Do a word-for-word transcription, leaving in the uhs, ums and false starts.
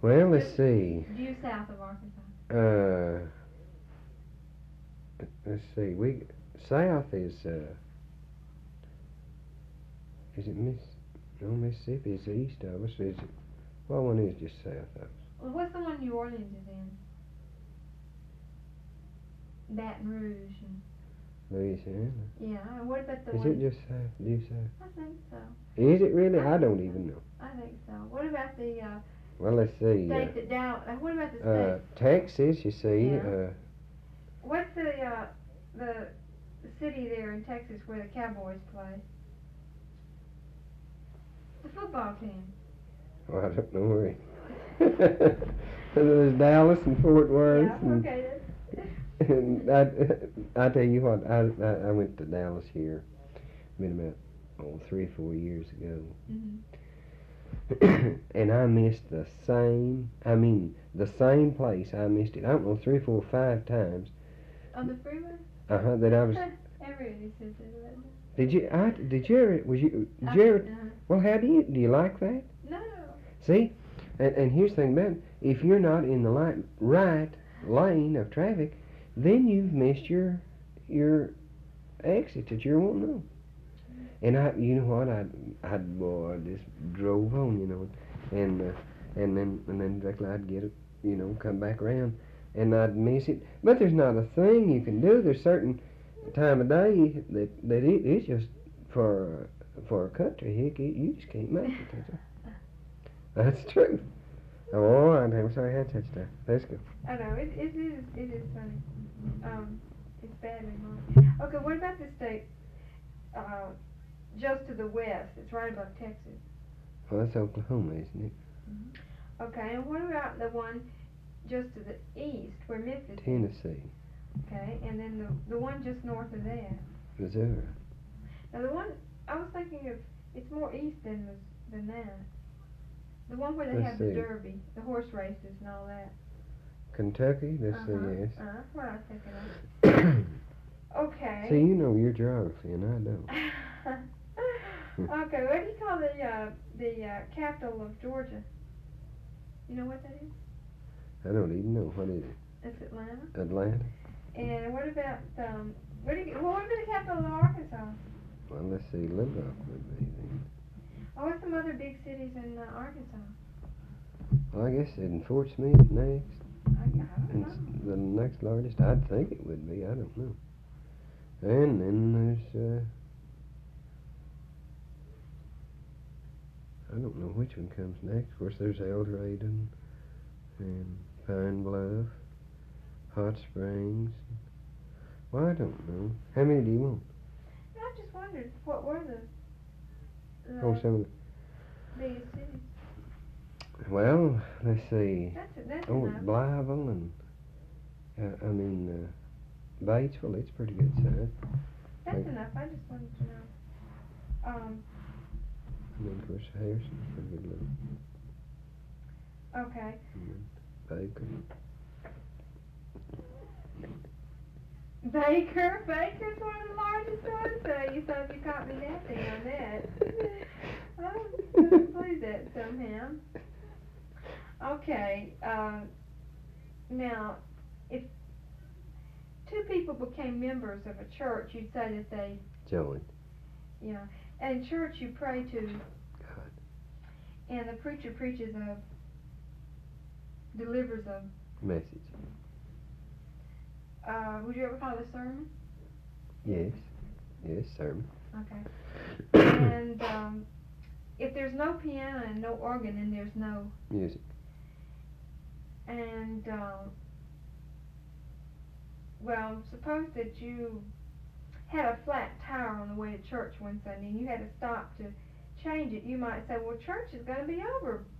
Well, let's see. Due south of Arkansas. Uh, let's see. We south is uh, is it Miss? No, Mississippi is east of us. Is it? What one is just south of us? Well, what's the one New Orleans is in? Baton Rouge. And Louisiana. yeah, and what about the Is one? it just south? Due south? I think so. Is it really? I don't even know. I think so. What about the uh, Well, let's see. state Uh, that down? Uh, what about the state? uh, Texas, you see. Yeah. Uh, What's the uh, the city there in Texas where the Cowboys play? The football team. well, I don't know where. It- There's Dallas and Fort Worth. Yeah. And, Okay. and I, I tell you what, I, I I went to Dallas here, been about oh three or four years ago, Mm-hmm. and I missed the same. I mean, the same place. I missed it. I don't know three, four, five times. On the freeway. Uh huh. That I was. Everybody says that. Did you? I did you ever? Was you? Did you ever? Uh, Well, how do you? Do you like that? no. See, and and here's the thing about it. If you're not in the light, right lane of traffic, then you've missed your your exit that you're wanting on. And I, you know what, I, I, boy, I just drove on, you know, and uh, and then and then directly I'd get it, you know, come back around, and I'd miss it. But there's not a thing you can do. There's certain time of day that that it, it's just for for a country hick, it, you just can't make it. That's, that's true. Oh, I'm sorry I had such time. Let's go. I know it. It is. It is funny. Um, it's badly marked. Okay, what about the state? Uh, just to the west. It's right above Texas. Well, that's Oklahoma, isn't it? Mm-hmm. Okay, and what about the one just to the east where Memphis is? Tennessee, Okay, and then the the one just north of that. Missouri. Now the one I was thinking of, it's more east than the, than that. The one where they Let's have the see. derby, the horse races and all that. Kentucky, let's uh-huh. see, yes. Uh, that's what I was thinking of. Okay. See, you know your geography, and I don't. Okay, what do you call the uh, the uh, capital of Georgia? You know what that is? I don't even know. What is it? It's Atlanta. Atlanta? And what about um? What do you, what would be the capital of Arkansas? Well, let's see. Little Rock would be then. Oh, what's some other big cities in uh, Arkansas? Well, I guess in Fort Smith next. I, I don't And know. s- the next largest, I'd think it would be. I don't know. And then there's, uh, I don't know which one comes next. Of course, there's Eldredon and Pine Bluff, Hot Springs. Well, I don't know. How many do you want? I just wondered what were the, the Oh, some of the, biggest cities. well, let's see. That's that's Oh, enough. Blytheville and, uh, I mean, uh, Batesville, it's pretty good size. That's Like- enough. I just wanted to know. Um. And then, of course, Harrison's pretty good little. Okay. And then Baker. Baker. Baker's one of the largest ones. So you thought you caught me napping on that. I'm gonna believe that somehow. Okay. Uh, now, if two people became members of a church, you'd say that they, Join. yeah. And in church, you pray to, God. and the preacher preaches a, delivers a. Message. Uh, would you ever call it a sermon? Yes. Yes, sermon. Okay. And um, if there's no piano and no organ, then there's no. Music. And um, well, suppose that you had a flat tire on the way to church one Sunday, and you had to stop to change it. You might say, "Well, church is going to be over